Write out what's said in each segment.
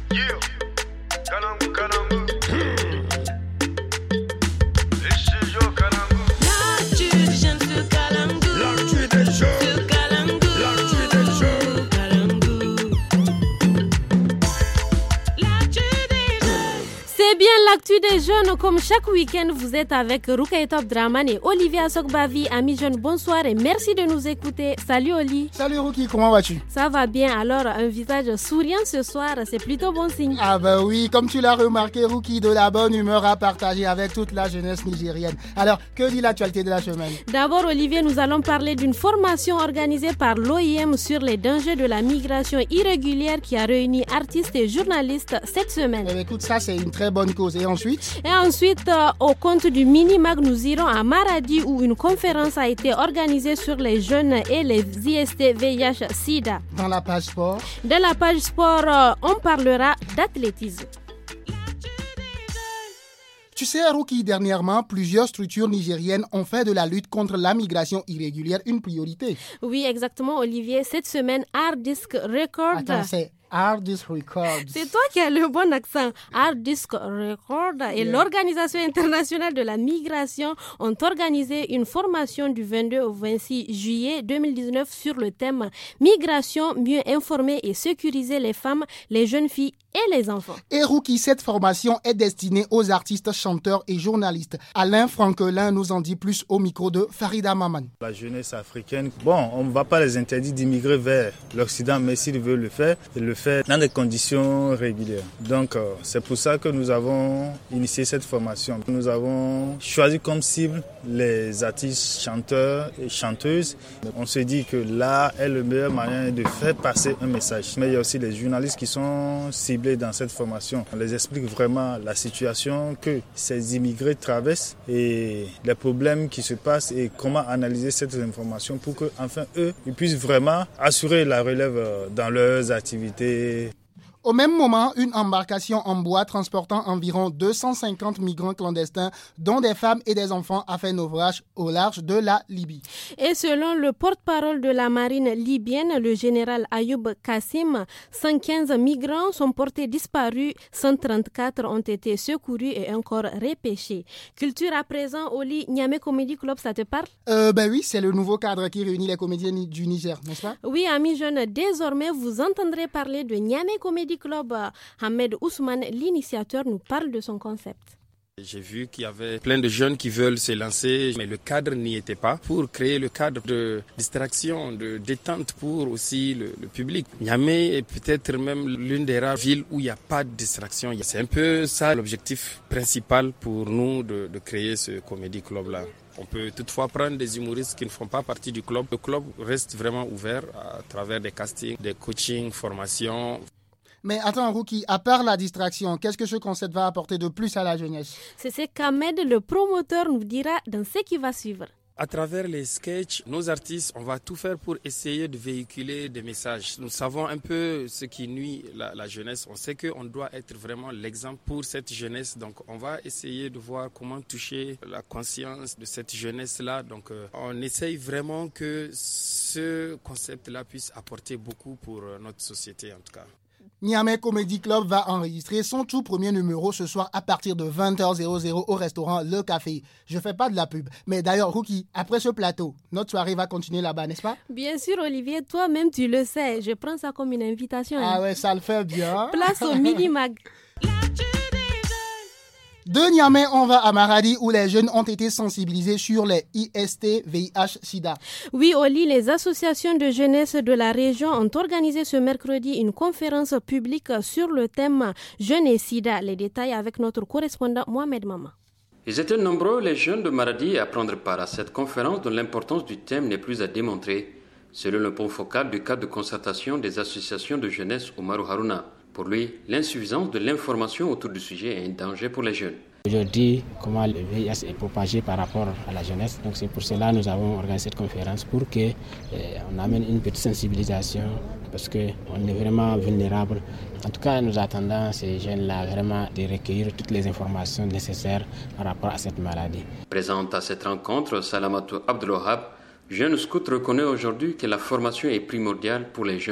L'actu des jeunes, comme chaque week-end, vous êtes avec Rukaye Top Draman et Olivia Sokbavi. Amis jeunes, bonsoir et merci de nous écouter. Salut Oli. Salut Ruki, comment vas-tu? Ça va bien, alors un visage souriant ce soir, c'est plutôt bon signe. Ah bah oui, comme tu l'as remarqué Ruki, de la bonne humeur à partager avec toute la jeunesse nigérienne. Alors, que dit l'actualité de la semaine? D'abord Olivier, nous allons parler d'une formation organisée par l'OIM sur les dangers de la migration irrégulière qui a réuni artistes et journalistes cette semaine. Eh bien, écoute, ça c'est une très bonne cause. Et ensuite, au compte du Mini-Mag, nous irons à Maradi où une conférence a été organisée sur les jeunes et les IST VIH-Sida. Dans la page sport, on parlera d'athlétisme. Tu sais, Ruki, dernièrement, plusieurs structures nigériennes ont fait de la lutte contre la migration irrégulière une priorité. Oui, exactement, Olivier. Cette semaine, Hard Disk Records... Attends, c'est Hard Disk Records. C'est toi qui as le bon accent. Hard Disk Records et l'Organisation internationale de la migration ont organisé une formation du 22 au 26 juillet 2019 sur le thème « Migration, mieux informer et sécuriser les femmes, les jeunes filles et les enfants ». Et Ruki, cette formation est destinée aux artistes, chanteurs et journalistes. Alain Franquelin nous en dit plus au micro de Farida Maman. La jeunesse africaine, on ne va pas les interdire d'immigrer vers l'Occident, mais s'ils veulent le faire, ils le font dans des conditions régulières. Donc, c'est pour ça que nous avons initié cette formation. Nous avons choisi comme cible les artistes, chanteurs et chanteuses. On se dit que là est le meilleur moyen de faire passer un message. Mais il y a aussi les journalistes qui sont ciblés dans cette formation. On les explique vraiment la situation que ces immigrés traversent et les problèmes qui se passent et comment analyser cette information pour que, enfin, eux, ils puissent vraiment assurer la relève dans leurs activités. Au même moment, une embarcation en bois transportant environ 250 migrants clandestins, dont des femmes et des enfants, a fait naufrage au large de la Libye. Et selon le porte-parole de la marine libyenne, le général Ayoub Kassim, 115 migrants sont portés disparus, 134 ont été secourus et un corps repêché. Culture à présent, Oli, Niamey Comedy Club, ça te parle? Oui, c'est le nouveau cadre qui réunit les comédiens du Niger, n'est-ce pas? Oui, amis jeunes, désormais vous entendrez parler de Niamey Comedy Club. Ahmed Ousmane, l'initiateur, nous parle de son concept. J'ai vu qu'il y avait plein de jeunes qui veulent se lancer, mais le cadre n'y était pas. Pour créer le cadre de distraction, de détente pour aussi le public. Niamey est peut-être même l'une des rares villes où il n'y a pas de distraction. C'est un peu ça l'objectif principal pour nous de créer ce comédie club-là. On peut toutefois prendre des humoristes qui ne font pas partie du club. Le club reste vraiment ouvert à travers des castings, des coachings, formations. Mais attends, Ruki, à part la distraction, qu'est-ce que ce concept va apporter de plus à la jeunesse? C'est ce qu'Ahmed, le promoteur, nous dira dans ce qui va suivre. À travers les sketchs, nos artistes, on va tout faire pour essayer de véhiculer des messages. Nous savons un peu ce qui nuit la jeunesse. On sait qu'on doit être vraiment l'exemple pour cette jeunesse. Donc, on va essayer de voir comment toucher la conscience de cette jeunesse-là. Donc, on essaye vraiment que ce concept-là puisse apporter beaucoup pour notre société, en tout cas. Niamey Comedy Club va enregistrer son tout premier numéro ce soir à partir de 20h00 au restaurant Le Café. Je fais pas de la pub. Mais d'ailleurs, Ruki, après ce plateau, notre soirée va continuer là-bas, n'est-ce pas? Bien sûr, Olivier, toi-même tu le sais. Je prends ça comme une invitation. Ah ouais, ça le fait bien. Place au Mini-Mag. De Niamey, on va à Maradi où les jeunes ont été sensibilisés sur les IST, VIH, SIDA. Oui, Oli, les associations de jeunesse de la région ont organisé ce mercredi une conférence publique sur le thème Jeunes et SIDA. Les détails avec notre correspondant Mohamed Mama. Ils étaient nombreux, les jeunes de Maradi, à prendre part à cette conférence dont l'importance du thème n'est plus à démontrer, selon le point focal du cadre de concertation des associations de jeunesse Omarou Harouna. Pour lui, l'insuffisance de l'information autour du sujet est un danger pour les jeunes. Aujourd'hui, comment le VIH est propagé par rapport à la jeunesse. Donc c'est pour cela que nous avons organisé cette conférence pour qu'on amène une petite sensibilisation parce qu'on est vraiment vulnérable. En tout cas, nous attendons ces jeunes-là vraiment de recueillir toutes les informations nécessaires par rapport à cette maladie. Présente à cette rencontre, Salamatou Abdelwahab, jeune scout, reconnaît aujourd'hui que la formation est primordiale pour les jeunes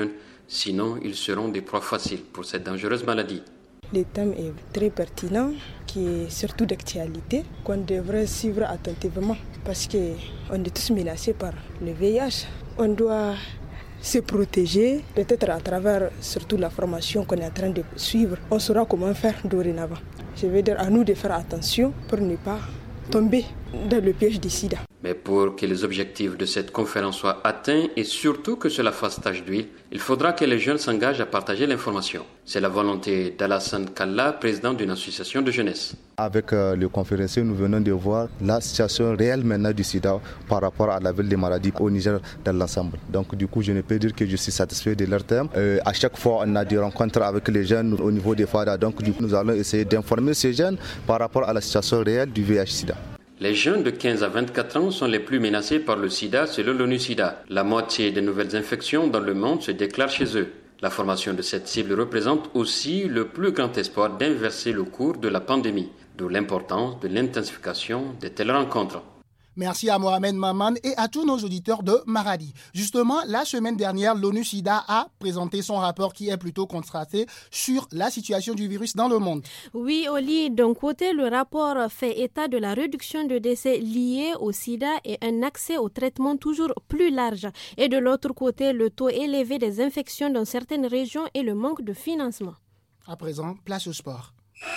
Sinon, ils seront des proies faciles pour cette dangereuse maladie. Le thème est très pertinent, qui est surtout d'actualité, qu'on devrait suivre attentivement parce qu'on est tous menacés par le VIH. On doit se protéger, peut-être à travers surtout la formation qu'on est en train de suivre. On saura comment faire dorénavant. Je veux dire à nous de faire attention pour ne pas tomber dans le piège du sida. Mais pour que les objectifs de cette conférence soient atteints et surtout que cela fasse tache d'huile, il faudra que les jeunes s'engagent à partager l'information. C'est la volonté d'Alassane Kalla, président d'une association de jeunesse. Avec le conférencier, nous venons de voir la situation réelle maintenant du sida par rapport à la ville des maladies au Niger dans l'ensemble. Donc du coup, je ne peux dire que je suis satisfait de leur thème. À chaque fois, on a des rencontres avec les jeunes au niveau des FADA. Donc du coup, nous allons essayer d'informer ces jeunes par rapport à la situation réelle du VIH-Sida. Les jeunes de 15 à 24 ans sont les plus menacés par le sida selon l'ONU-SIDA. La moitié des nouvelles infections dans le monde se déclarent chez eux. La formation de cette cible représente aussi le plus grand espoir d'inverser le cours de la pandémie, d'où l'importance de l'intensification de telles rencontres. Merci à Mohamed Maman et à tous nos auditeurs de Maradi. Justement, la semaine dernière, l'ONU-SIDA a présenté son rapport qui est plutôt contrasté sur la situation du virus dans le monde. Oui, Oli, d'un côté, le rapport fait état de la réduction de décès liés au sida et un accès au traitement toujours plus large. Et de l'autre côté, le taux élevé des infections dans certaines régions et le manque de financement. À présent, place au sport.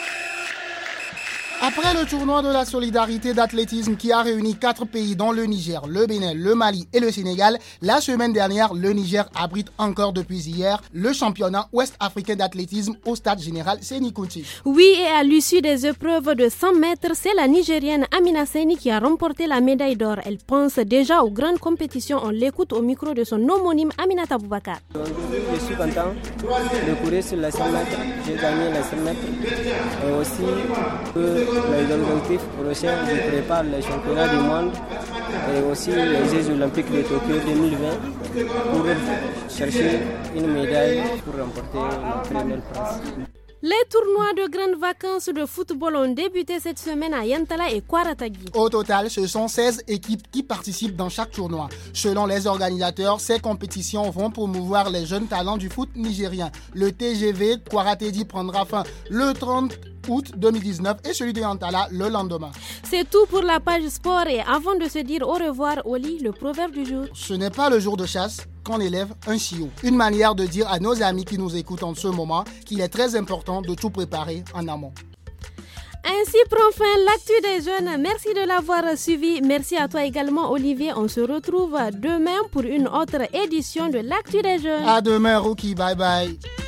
Après le tournoi de la solidarité d'athlétisme qui a réuni 4 pays dont le Niger, le Bénin, le Mali et le Sénégal, la semaine dernière, le Niger abrite encore depuis hier le championnat ouest-africain d'athlétisme au stade général Séni Kountché. Oui, et à l'issue des épreuves de 100 mètres, c'est la Nigérienne Amina Seni qui a remporté la médaille d'or. Elle pense déjà aux grandes compétitions. On l'écoute au micro de son homonyme Aminata Boubacar. Je suis content de courir sur les 100 mètres. J'ai gagné les 100 mètres. Et aussi les objectifs prochains, je prépare les championnats du monde et aussi les Jeux olympiques de Tokyo 2020 pour chercher une médaille pour remporter la première place. Les tournois de grandes vacances de football ont débuté cette semaine à Yantala et Kwaratagi. Au total, ce sont 16 équipes qui participent dans chaque tournoi. Selon les organisateurs, ces compétitions vont promouvoir les jeunes talents du foot nigérien. Le TGV Kwarategi prendra fin le 30 août 2019 et celui de Yantala le lendemain. C'est tout pour la page sport et avant de se dire au revoir, Oli, le proverbe du jour. Ce n'est pas le jour de chasse qu'on élève un chiot. Une manière de dire à nos amis qui nous écoutent en ce moment qu'il est très important de tout préparer en amont. Ainsi prend fin l'actu des jeunes. Merci de l'avoir suivi. Merci à toi également, Olivier. On se retrouve demain pour une autre édition de l'actu des jeunes. À demain, Ruki. Bye bye.